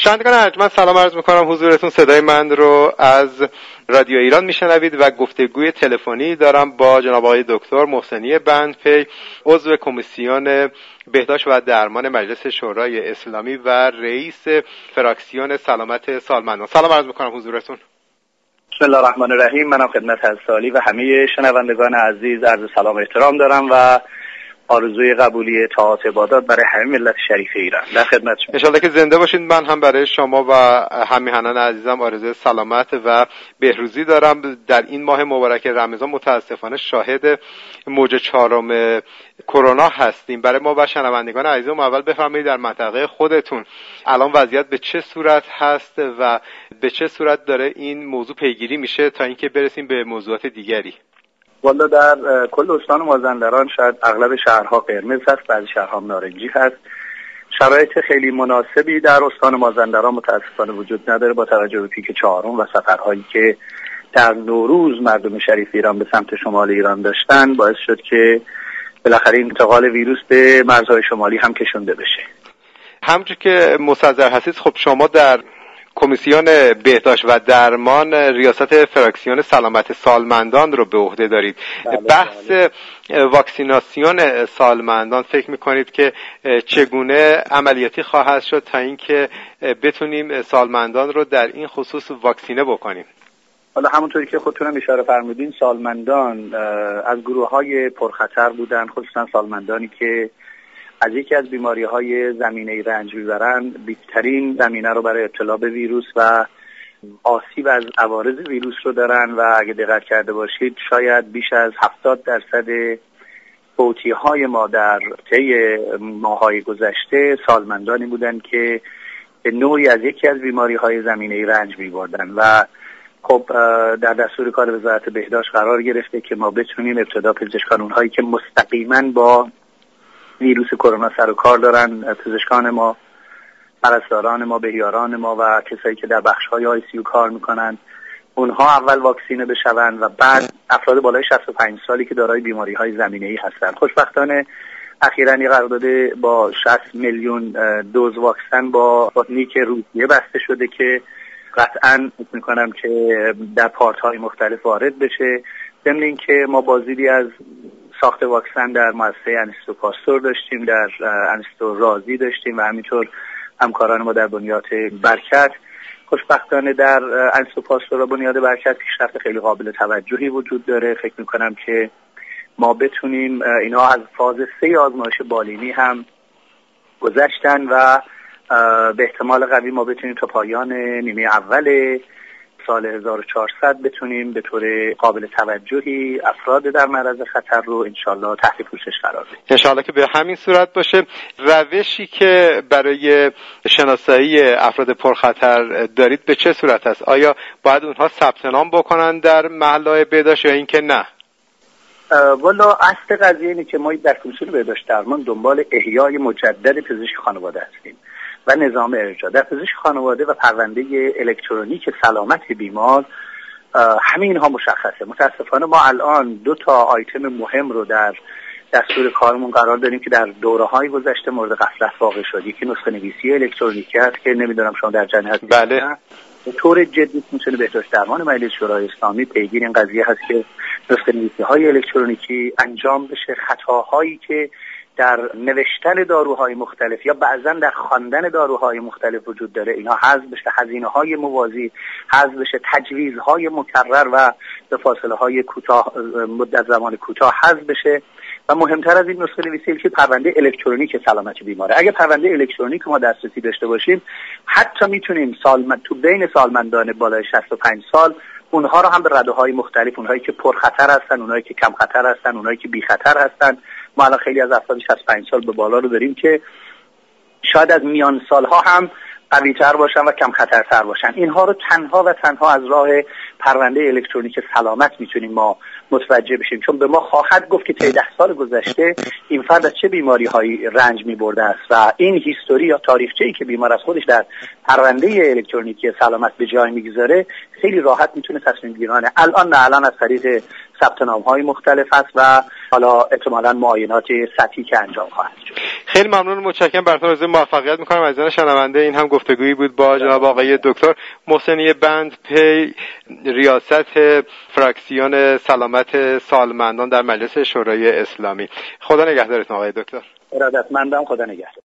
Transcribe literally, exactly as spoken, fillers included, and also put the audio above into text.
شنوندگان ارجمند سلام عرض میکنم حضورتون. صدای من رو از رادیو ایران میشنوید و گفتگوی تلفنی دارم با جناب آقای دکتر محسنی بندپی، عضو کمیسیون بهداشت و درمان مجلس شورای اسلامی و رئیس فراکسیون سلامت سالمندان. سلام عرض میکنم حضورتون. بسم الله الرحمن الرحیم. منم خدمت حضرت عالی و همه شنوندگان عزیز عرض سلام و احترام دارم و آرزوی قبولی طاعات عبادات برای همه ملت شریف ایران. در خدمت شما. انشالله که زنده باشید. من هم برای شما و همیهنان عزیزم آرزوی سلامت و بهروزی دارم. در این ماه مبارک رمضان متاسفانه شاهد موج چهارم کرونا هستیم. برای ما و شنوندگان عزیزم اول بفرمایید در منطقه خودتون الان وضعیت به چه صورت هست و به چه صورت داره این موضوع پیگیری میشه تا اینکه برسیم به موضوعات دیگری. والا در کل استان مازندران شاید اغلب شهرها قرمز هست، بعضی شهرها نارنجی هست. شرایط خیلی مناسبی در استان مازندران متاسفانه وجود نداره با توجه به پیک چهارم و سفرهایی که در نوروز مردم شریف ایران به سمت شمال ایران داشتن باعث شد که بالاخره انتقال ویروس به مرزهای شمالی هم کشونده بشه. همونجور که مستحضر هستید، خب شما در کمیسیون بهداشت و درمان ریاست فراکسیون سلامت سالمندان رو به عهده دارید. بله بحث بله. واکسیناسیون سالمندان فکر میکنید که چگونه عملیاتی خواهد شد تا اینکه بتونیم سالمندان رو در این خصوص واکسینه بکنیم؟ حالا همونطوری که خودتونم اشاره فرمودین سالمندان از گروه‌های پرخطر بودن، خصوصا سالمندانی که از یکی از بیماری‌های زمینه‌ای رنج می‌برن. بیشترین زمینه رو برای ابتلا به ویروس و آسیب از عوارض ویروس رو دارن و اگه دقت کرده باشید شاید بیش از هفتاد درصد فوتی‌های ما در طی ماه‌های گذشته سالمندانی بودن که به نوعی از یکی از بیماری‌های زمینه‌ای رنج می‌بردن و خب در دستور کار وزارت بهداشت قرار گرفته که ما بتونیم ابتدا پزشکان اونهایی که مستقیما با ویروس کرونا سر و کار دارن، پزشکان ما، پرستاران ما، بهیاران ما و کسایی که در بخش‌های آی سی یو کار میکنن، اونها اول واکسینه بشون و بعد افراد بالای شصت و پنج سالی که دارای بیماری‌های زمینه‌ای هستن. خوشبختانه اخیراً یه قرارداد با شصت میلیون دوز واکسن با نیک روسیه بسته شده که قطعاً فکر می‌کنم که در پارت‌های مختلف وارد بشه. ضمن اینکه ما بازدیدی از ساخت واکسن در مؤسسه انستو پاستور داشتیم، در انستو رازی داشتیم و همینطور همکاران ما در بنیاد برکت. خوشبختانه در انستو پاستور و بنیاد برکت پیشرفت خیلی قابل توجهی وجود داره. فکر میکنم که ما بتونیم اینا از فاز سه آزمایش بالینی هم گذشتن و به احتمال قوی ما بتونیم تا پایان نیمه اول سال هزار و چهارصد بتونیم به طور قابل توجهی افراد در معرض خطر رو انشالله تحت پوشش قرار بدیم. انشالله که به همین صورت باشه. روشی که برای شناسایی افراد پرخطر دارید به چه صورت است؟ آیا باید اونها ثبت نام بکنن در محلهای بهداشت یا اینکه نه؟ والا اصل قضیه اینه که ما در کمیسیون بهداشت درمان دنبال احیای مجدد پزشک خانواده هستیم و نظام ارجاع. در پزشک خانواده و پرونده الکترونیک سلامت بیمار همه اینها مشخصه. متاسفانه ما الان دو تا آیتم مهم رو در دستور کارمون قرار داریم که در دوره‌های گذشته مورد غفلت واقع شد. یکی نسخه نویسی الکترونیکی است که نمیدونم شما در جریان هستید. بله. به طور جدی کمیسیون بهداشت درمان مجلس شورای اسلامی پیگیر این قضیه هست که نسخه نویسی‌های الکترونیکی انجام بشه. خطاهایی که در نوشتن داروهای مختلف یا بعضا در خواندن داروهای مختلف وجود داره اینها حذف بشه، هزینه‌های موازی حذف بشه، تجویزهای مکرر و به فاصله‌های کوتاه مدت زمان کوتاه حذف بشه و مهمتر از این نسخه نویسی که پرونده الکترونیک سلامت بیماره. اگه پرونده الکترونیک ما دسترسی داشته باشیم حتی میتونیم سالمند تو بین سالمندان بالای شصت و پنج سال اونها رو هم به رده‌های مختلف، اونهایی که پرخطر هستن، اونهایی که کم خطر هستن، اونهایی که بی خطر هستن. ما الان خیلی از افراد شصت و پنج سال به بالا رو داریم که شاید از میان سالها هم قوی‌تر باشن و کم خطرتر باشن. اینها رو تنها و تنها از راه پرونده الکترونیک سلامت میتونیم ما متوجه بشیم، چون به ما خواهد گفت که طی ده سال گذشته این فرد از چه بیماری هایی رنج میبرده است و این هیستوری یا تاریخچه‌ای که بیمار از خودش در پرونده الکترونیکی سلامت به جای میگذاره خیلی راحت میتونه تصمیم گیرانه الان نه الان از طریق ثبت نام‌های مختلف است و حالا احتمالاً معاینات سطحی که انجام خواهد شد. خیلی ممنون، متشکرم، براتون آرزوی موفقیت میکنم. عزیزان شنونده، این هم گفتگویی بود با جناب آقای دکتر محسنی بندپی، ریاست فراکسیون سلامت سالمندان در مجلس شورای اسلامی. خدا نگهدارتون آقای دکتر. ارادتمندم، خدا نگهدار.